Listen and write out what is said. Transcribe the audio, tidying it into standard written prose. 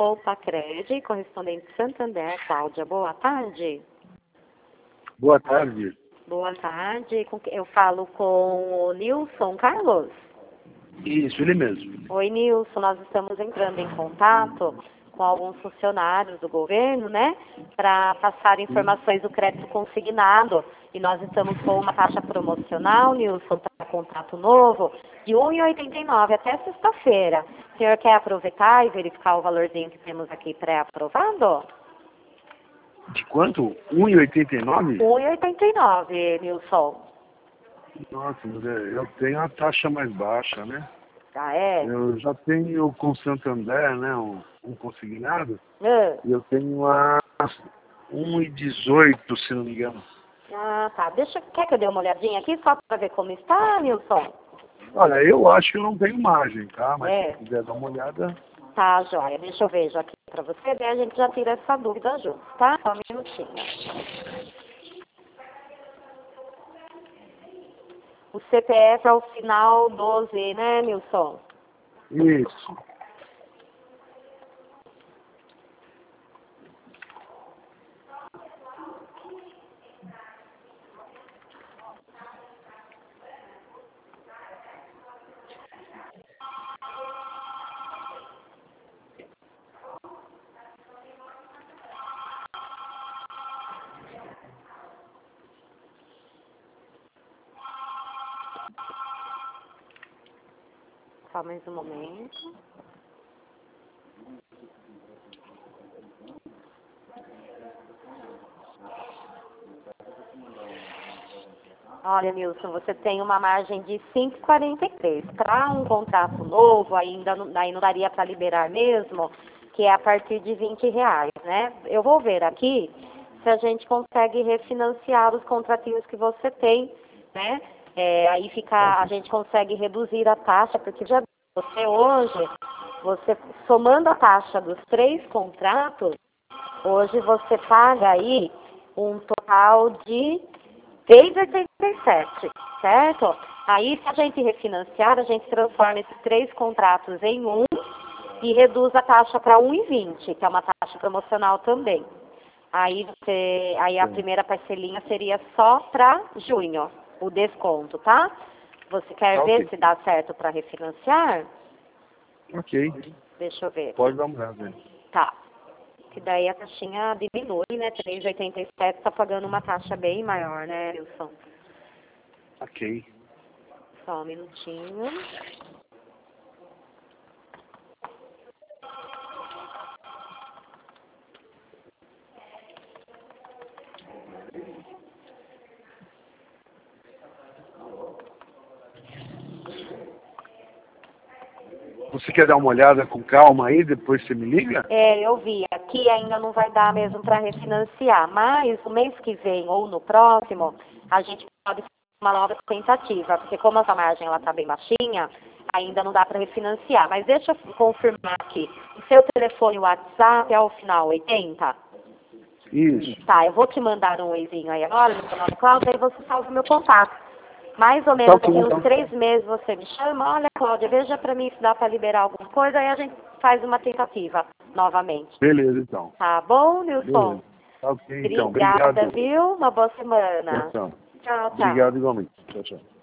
Compacred, correspondente Santander, Cláudia. Boa tarde. Boa tarde. Boa tarde. Eu falo com o Nilson Carlos? Isso, ele mesmo. Oi, Nilson. Nós estamos entrando em contato com alguns funcionários do governo, né, para passar informações do crédito consignado. E nós estamos com uma taxa promocional, Nilson, para contrato novo, de R$ 1,89 até sexta-feira. O senhor quer aproveitar e verificar o valorzinho que temos aqui pré-aprovado? De quanto? 1,89? 1,89, Nilson. Nossa, mas eu tenho a taxa mais baixa, né? Ah, é? Eu já tenho com Santander, né, um consignado, e eu tenho a 1,18, se não me engano. Ah, tá. Quer que eu dê uma olhadinha aqui só para ver como está, Nilson? Olha, eu acho que eu não tenho margem, tá? Mas se quiser dar uma olhada... Tá, joia. Deixa eu ver já aqui para você, daí a gente já tira essa dúvida junto, tá? Só um minutinho. O CPF é o final 12, né, Nilson? Isso. Só mais um momento. Olha, Nilson, você tem uma margem de 5,43. Para um contrato novo, ainda não daria para liberar mesmo, que é a partir de R$ 20, né? Eu vou ver aqui se a gente consegue refinanciar os contratinhos que você tem, né? Aí a gente consegue reduzir a taxa, porque já você hoje, somando a taxa dos 3 contratos, hoje você paga aí um total de 3,87, certo? Aí, se a gente refinanciar, a gente transforma esses 3 contratos em um e reduz a taxa para 1,20, que é uma taxa promocional também. Aí a primeira parcelinha seria só para junho, o desconto, tá? Você quer ver se dá certo para refinanciar? Ok. Deixa eu ver. Pode dar uma olhada. Tá. Que daí a taxinha diminui, né? 3,87 está pagando uma taxa bem maior, né, Wilson? Ok. Só um minutinho. Você quer dar uma olhada com calma aí, depois você me liga? Eu vi. Aqui ainda não vai dar mesmo para refinanciar, mas no mês que vem ou no próximo, a gente pode fazer uma nova tentativa, porque como essa margem está bem baixinha, ainda não dá para refinanciar. Mas deixa eu confirmar aqui. O seu telefone WhatsApp é o final 80? Isso. Tá, eu vou te mandar um oizinho aí agora, no canal do Cláudio, aí você salva o meu contato. Mais ou menos daqui uns 3 meses você me chama, olha, Cláudia, veja pra mim se dá pra liberar alguma coisa, aí a gente faz uma tentativa novamente. Beleza, então. Tá bom, Nilson? Beleza. Ok, então. Obrigada, Obrigado. viu? Uma boa semana. Tchau, tchau. Tchau, tchau. Obrigado igualmente. Tchau, tchau.